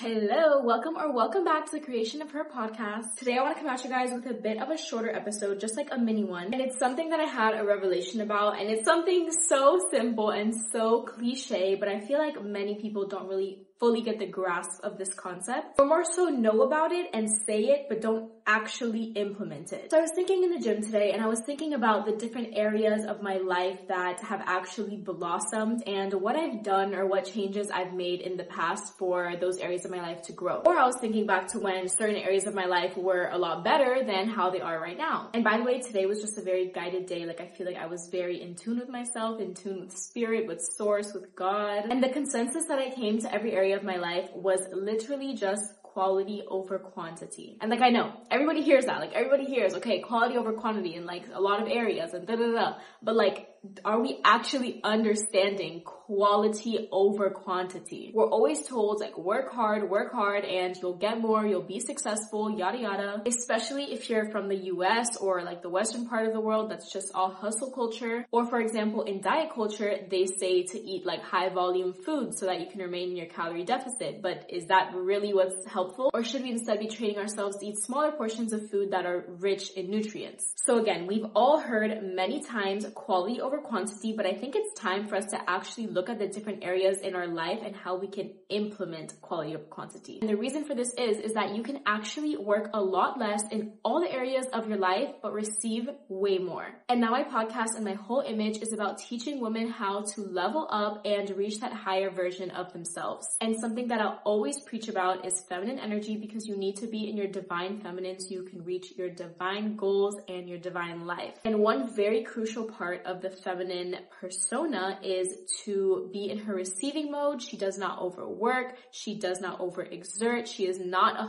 Hello, welcome back to the Creation of Her podcast. Today I want to come at you guys with a bit of a shorter episode, just like a mini one. And it's something that I had a revelation about, and it's something so simple and so cliche, but I feel like many people don't really fully get the grasp of this concept, or more so know about it and say it, but don't actually implement it. So I was thinking in the gym today, and I was thinking about the different areas of my life that have actually blossomed and what I've done or what changes I've made in the past for those areas of my life to grow. Or I was thinking back to when certain areas of my life were a lot better than how they are right now. And by the way, today was just a very guided day. Like, I feel like I was very in tune with myself, in tune with spirit, with source, with God. And the consensus that I came to every area of my life was literally just quality over quantity. And like, I know everybody hears that, like everybody hears, okay, quality over quantity in like a lot of areas and but like, are we actually understanding quality over quantity? We're always told like work hard and you'll get more, you'll be successful, yada yada. Especially if you're from the US or like the Western part of the world, that's just all hustle culture. Or for example, in diet culture, they say to eat like high volume food so that you can remain in your calorie deficit. But is that really what's helpful? Or should we instead be training ourselves to eat smaller portions of food that are rich in nutrients? So again, we've all heard many times quality over quantity, but I think it's time for us to actually look at the different areas in our life and how we can implement quality over quantity. And the reason for this is that you can actually work a lot less in all the areas of your life, but receive way more. And now my podcast and my whole image is about teaching women how to level up and reach that higher version of themselves. And something that I'll always preach about is feminine energy, because you need to be in your divine feminine so you can reach your divine goals and your divine life. And one very crucial part of the feminine persona is to be in her receiving mode. She does not overwork. She does not overexert. She is not a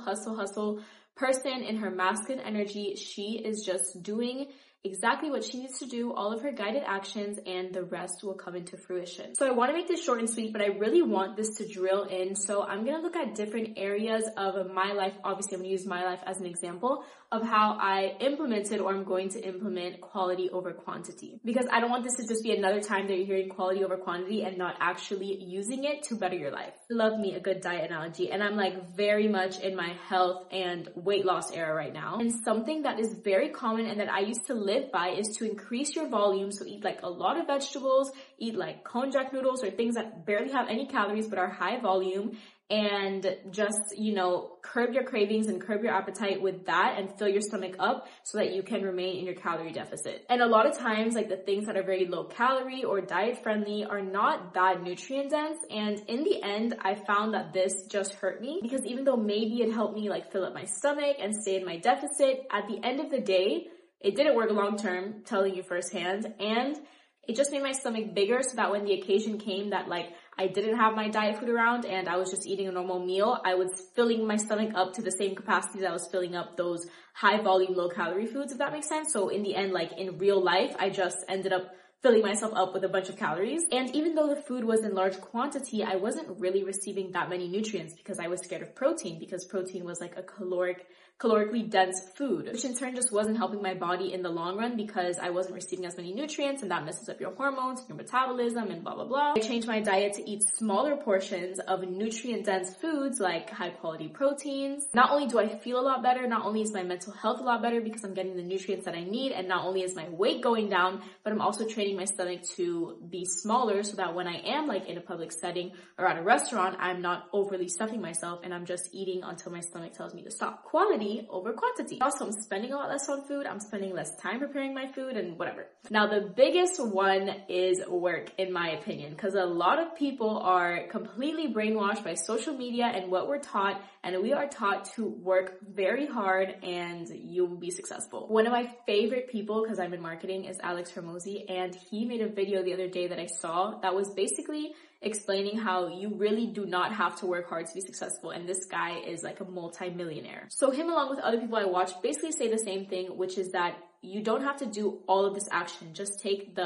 hustle person. In her masculine energy, she is just doing exactly what she needs to do, all of her guided actions, and the rest will come into fruition. So I want to make this short and sweet, but I really want this to drill in. So I'm going to look at different areas of my life. Obviously, I'm going to use my life as an example of how I implemented, or I'm going to implement, quality over quantity. Because I don't want this to just be another time that you're hearing quality over quantity and not actually using it to better your life. Love me a good diet analogy. And I'm like very much in my health and weight loss era right now. And something that is very common and that I used to live by is to increase your volume. So eat like a lot of vegetables, eat like konjac noodles or things that barely have any calories but are high volume, and just, curb your cravings and curb your appetite with that and fill your stomach up so that you can remain in your calorie deficit. And a lot of times, like the things that are very low calorie or diet friendly are not that nutrient dense. And in the end, I found that this just hurt me, because even though maybe it helped me like fill up my stomach and stay in my deficit, at the end of the day, it didn't work long term, telling you firsthand, and it just made my stomach bigger so that when the occasion came that like I didn't have my diet food around and I was just eating a normal meal, I was filling my stomach up to the same capacity that I was filling up those high volume, low calorie foods, if that makes sense. So in the end, like in real life, I just ended up filling myself up with a bunch of calories. And even though the food was in large quantity, I wasn't really receiving that many nutrients because I was scared of protein, because protein was like a calorically dense food, which in turn just wasn't helping my body in the long run because I wasn't receiving as many nutrients, and that messes up your hormones, your metabolism, and blah, blah, blah. I changed my diet to eat smaller portions of nutrient-dense foods like high-quality proteins. Not only do I feel a lot better, not only is my mental health a lot better because I'm getting the nutrients that I need, and not only is my weight going down, but I'm also training my stomach to be smaller so that when I am like in a public setting or at a restaurant, I'm not overly stuffing myself and I'm just eating until my stomach tells me to stop. Quality over quantity. Also, I'm spending a lot less on food. I'm spending less time preparing my food and whatever. Now, the biggest one is work, in my opinion, because a lot of people are completely brainwashed by social media and what we're taught, and we are taught to work very hard and you will be successful. One of my favorite people, because I'm in marketing, is Alex Hormozi, and he made a video the other day that I saw that was basically explaining how you really do not have to work hard to be successful, and this guy is like a multi-millionaire. So him, along with other people I watch, basically say the same thing, which is that you don't have to do all of this action. Just take the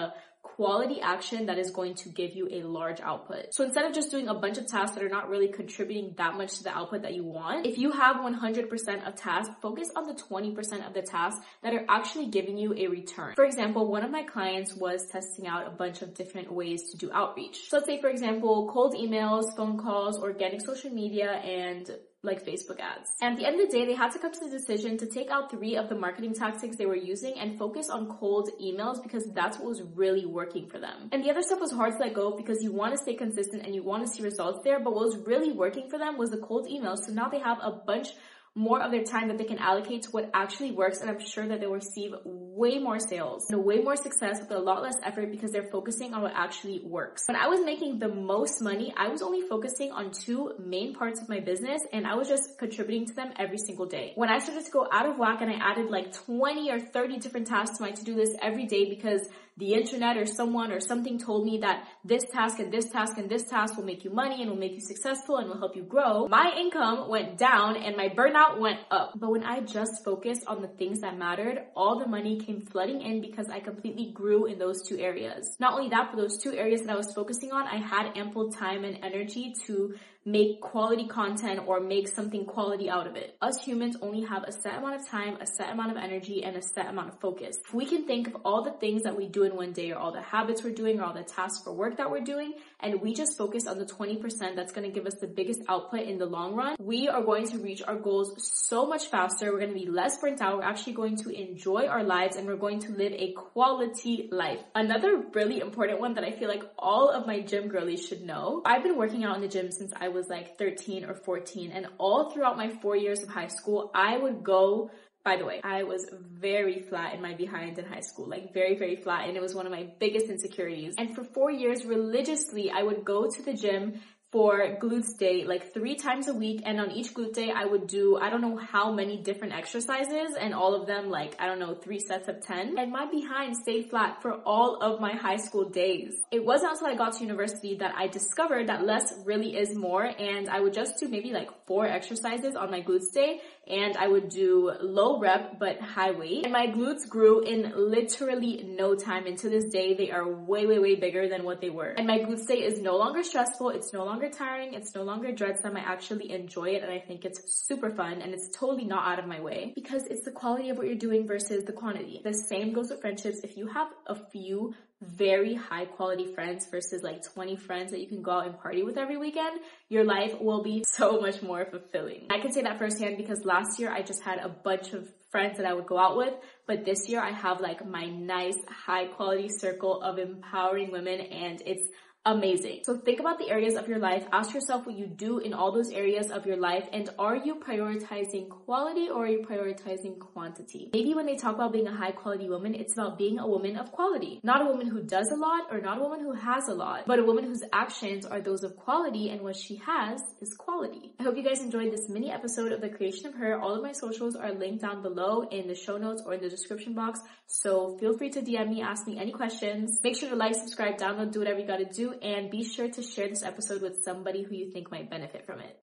quality action that is going to give you a large output. So instead of just doing a bunch of tasks that are not really contributing that much to the output that you want, if you have 100% of tasks, focus on the 20% of the tasks that are actually giving you a return. For example, one of my clients was testing out a bunch of different ways to do outreach. So let's say, for example, cold emails, phone calls, organic social media, and like Facebook ads. And at the end of the day, they had to come to the decision to take out 3 of the marketing tactics they were using and focus on cold emails because that's what was really working for them. And the other stuff was hard to let go because you want to stay consistent and you want to see results there, but what was really working for them was the cold emails. So now they have a bunch more of their time that they can allocate to what actually works, and I'm sure that they'll receive way more sales and way more success with a lot less effort because they're focusing on what actually works. When I was making the most money, I was only focusing on 2 main parts of my business and I was just contributing to them every single day. When I started to go out of whack and I added like 20 or 30 different tasks to my to-do list every day because the internet or someone or something told me that this task and this task and this task will make you money and will make you successful and will help you grow, my income went down and my burnout went up. But when I just focused on the things that mattered, all the money came flooding in because I completely grew in those 2 areas. Not only that, for those 2 areas that I was focusing on, I had ample time and energy to make quality content or make something quality out of it. Us humans only have a set amount of time, a set amount of energy, and a set amount of focus. If we can think of all the things that we do in one day or all the habits we're doing or all the tasks for work that we're doing, and we just focus on the 20% that's going to give us the biggest output in the long run, we are going to reach our goals so much faster. We're going to be less burnt out. We're actually going to enjoy our lives and we're going to live a quality life. Another really important one that I feel like all of my gym girlies should know. I've been working out in the gym since I was like 13 or 14, and all throughout my 4 years of high school, I would go. By the way, I was very flat in my behind in high school, like very, very flat. And it was one of my biggest insecurities. And for 4 years, religiously, I would go to the gym for glutes day, like 3 times a week. And on each glute day, I would do, I don't know how many different exercises, and all of them, like, I don't know, 3 sets of 10. And my behind stayed flat for all of my high school days. It wasn't until I got to university that I discovered that less really is more. And I would just do maybe like 4 exercises on my glutes day. And I would do low rep, but high weight. And my glutes grew in literally no time. And to this day, they are way, way, way bigger than what they were. And my glutes day is no longer stressful. It's no longer tiring. It's no longer dreadsome. I actually enjoy it and I think it's super fun and it's totally not out of my way because it's the quality of what you're doing versus the quantity. The same goes with friendships. If you have a few very high quality friends versus like 20 friends that you can go out and party with every weekend, your life will be so much more fulfilling. I can say that firsthand because last year I just had a bunch of friends that I would go out with, but this year I have like my nice high quality circle of empowering women and it's amazing. So think about the areas of your life. Ask yourself what you do in all those areas of your life, and are you prioritizing quality or are you prioritizing quantity? Maybe when they talk about being a high quality woman, it's about being a woman of quality. Not a woman who does a lot or not a woman who has a lot, but a woman whose actions are those of quality and what she has is quality. I hope you guys enjoyed this mini episode of The Creation of Her. All of my socials are linked down below in the show notes or in the description box. So feel free to DM me, ask me any questions. Make sure to like, subscribe, download, do whatever you gotta do. And be sure to share this episode with somebody who you think might benefit from it.